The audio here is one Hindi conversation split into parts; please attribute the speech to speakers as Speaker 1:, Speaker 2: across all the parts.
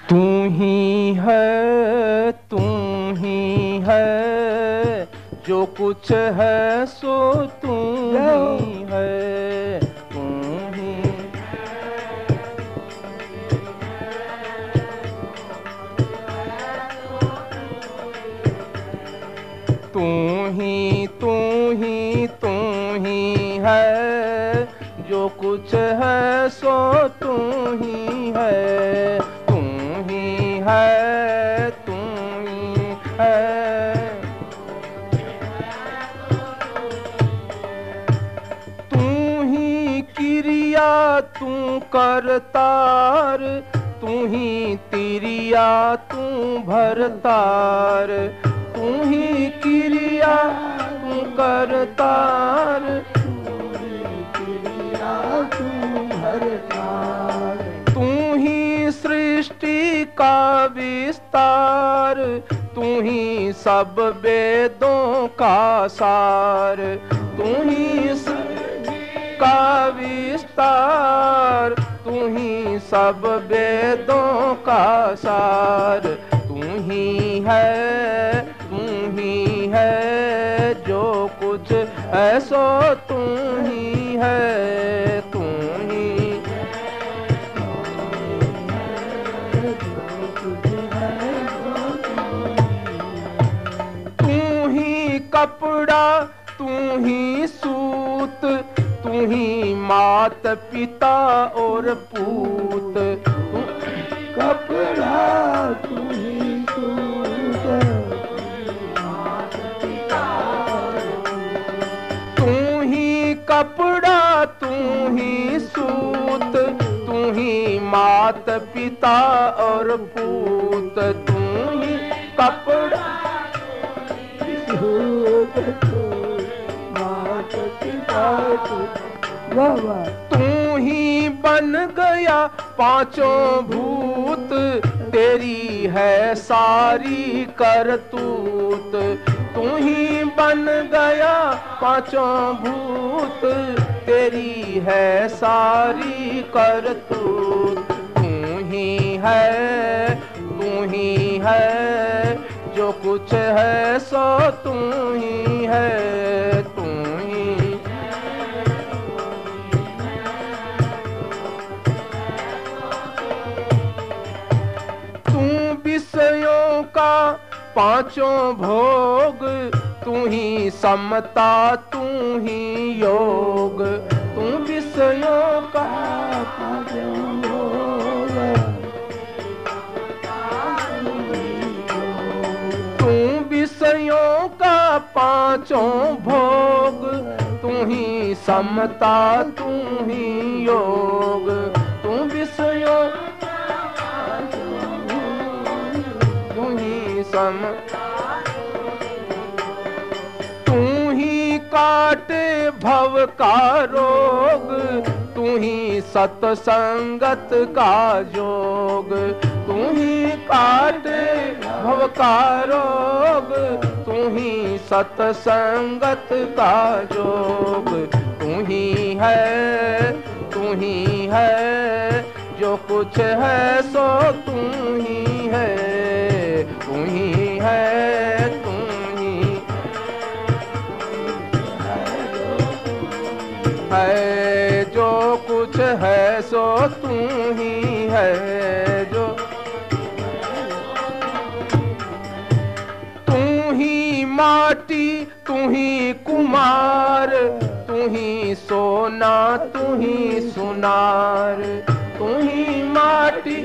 Speaker 1: तू ही है, तू ही है, जो कुछ है सो तू ही है। तू ही तू ही तू ही तू ही है, जो कुछ है सो तू ही है। तू ही है, तू ही है, तू ही क्रिया तू करतार, तू ही तिरिया तू भरतार। तू ही क्रिया तू करतार, तू ही सृष्टि का विस्तार, तू ही सब वेदों का सार। तू ही सृष्टि का विस्तार, तू ही सब वेदों का सार। तू ही है, तू ही है, जो कुछ है सो तू ही है। तू ही तू ही कपड़ा, तू ही सूत, तू ही मात पिता और पूत।
Speaker 2: कपड़ा तू ही सूत,
Speaker 1: तू ही कपड़ा, तू ही सूत, तू ही मात पिता और पूत। तू ही कपड़ा
Speaker 2: सूत, मात पिता बाबा।
Speaker 1: तू ही बन गया पांचों भूत, तेरी है सारी करतूत। तू ही बन गया पांचों भूत, तेरी है सारी करतूत। तू ही है, तू ही है, जो कुछ है सो तू ही है। तू ही तू विषयों का पांचों भोग, तू ही समता तू ही योग। तू विषयों का
Speaker 2: पांचों भोग,
Speaker 1: तू विषयों का पांचों भोग, तू ही समता तू ही योग। तू विषयों तू ही सम, तू ही काटे भव का रोग, तू ही सत्संगत का जोग। तू ही काटे भव का रोग, तू ही सत्संगत का जोग। तू ही है, तू ही है, जो कुछ है सो तू ही है। तू ही है, तू ही है, जो कुछ है सो तू ही है। जो तू ही माटी, तू ही कुमार, तू ही सोना, तू ही सुनार। तू ही माटी,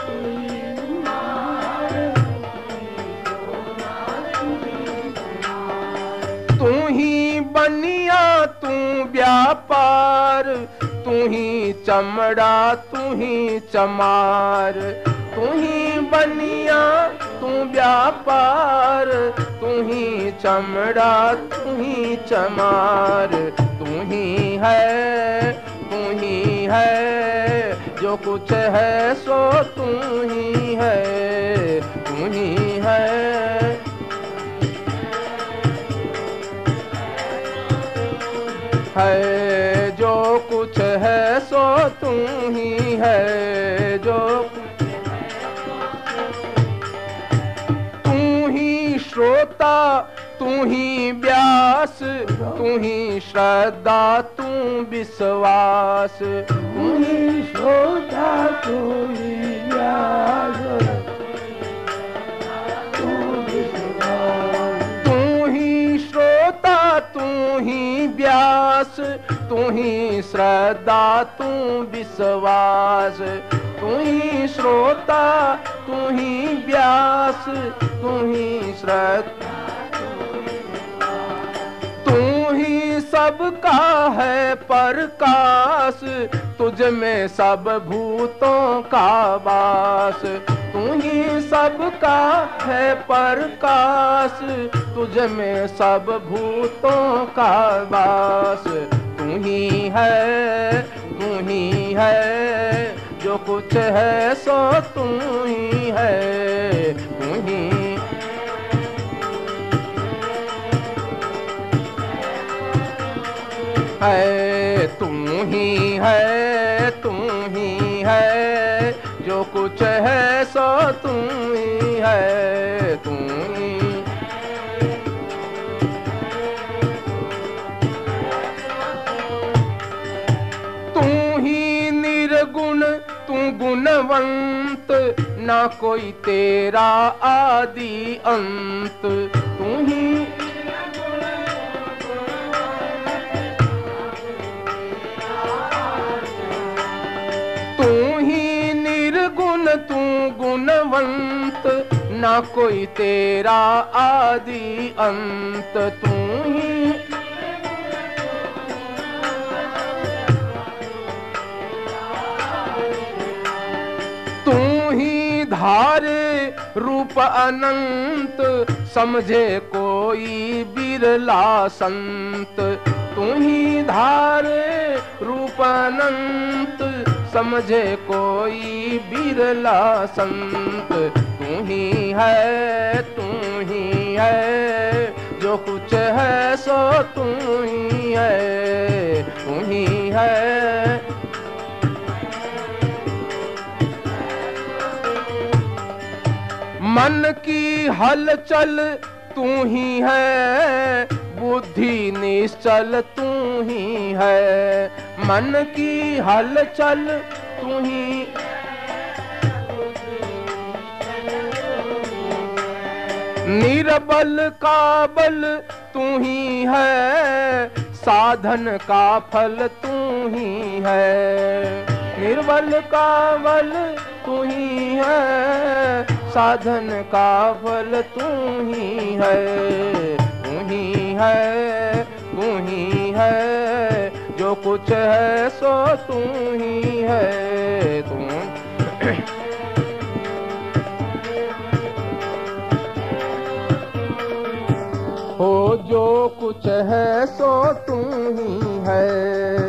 Speaker 1: तू ही बनिया, तू व्यापार, तू ही चमड़ा, तू ही चमार। तू ही बनिया, तू व्यापार, तू ही चमड़ा, तू ही चमार। तू ही है, तू ही है, जो कुछ है सो तू ही है। तू ही है, है जो कुछ है सो तू ही है। जो श्रोता तू ही व्यास, तू ही श्रद्धा तू विश्वास,
Speaker 2: तू ही श्रोता तू ही व्यास, तू विश्वास,
Speaker 1: तू ही श्रोता तू ही व्यास, तू ही श्रद्धा तू विश्वास, तू ही श्रोता तू ही व्यास, तू ही श्रद्धा, तू ही सबका है प्रकाश, तुझ में सब भूतों का वास, तू ही सबका है प्रकाश, तुझ में सब भूतों का वास, तू ही है, तू ही है, जो कुछ है सो तू ही है, तू ही है, तू ही है, तू ही है, जो कुछ है सो तू ही है, तू ही, तू ही निर्गुण तू गुणवंत, ना कोई तेरा आदि अंत, तू ही तू गुणवंत, ना कोई तेरा आदि अंत, तू ही तू ही धारे रूप अनंत, समझे कोई बिरला संत, तू ही धारे रूप अनंत, समझे कोई बिरला संत, तू ही है, तू ही है, जो कुछ है सो तू ही है, तू ही है, मन की हलचल तू ही है, बुद्धि निश्चल तू ही है, मन की हलचल तू ही, निर्बल का बल तू ही है, साधन का फल तू ही है, निर्बल का बल तू ही है, साधन का फल तू ही है, तू ही है, तू ही है, जो कुछ है सो तू ही है, तू हो, जो कुछ है सो तू ही है,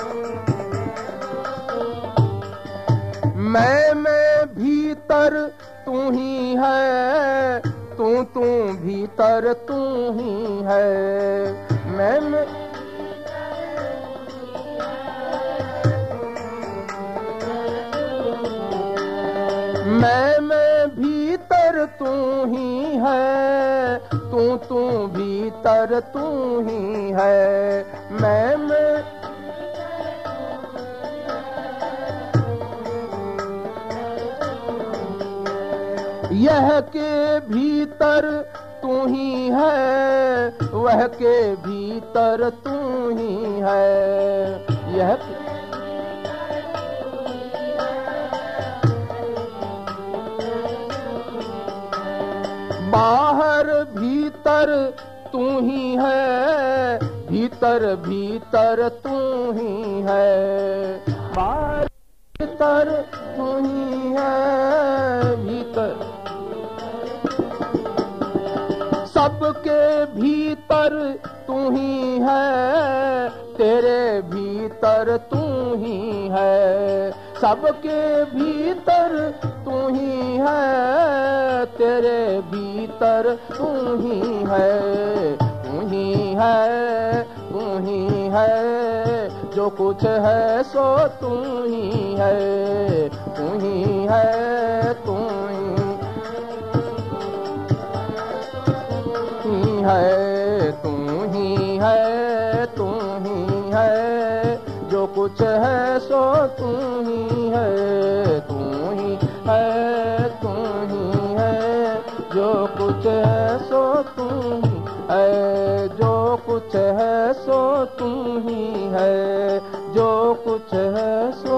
Speaker 1: मैं भीतर तू ही है, तू भीतर तू ही है, मैं भीतर तू ही है, तू भीतर तू ही है, मैं यह के भीतर तू ही है, वह के भीतर तू ही है, यह बाहर भीतर तू ही है, भीतर भीतर तू ही है, बाहर भीतर तू ही है, भीतर सबके भीतर तू ही है, तेरे भीतर तू ही है, सबके भीतर तू ही है, तेरे भीतर तू ही है, तू ही है, तू ही है, जो कुछ है सो तू ही है, तू ही है, तू ही है, तू ही है, तू ही है, जो कुछ है सो तू ही है, तू ही है, तू ही है, जो कुछ है सो तू ही है, जो कुछ है सो तू ही है, जो कुछ है सो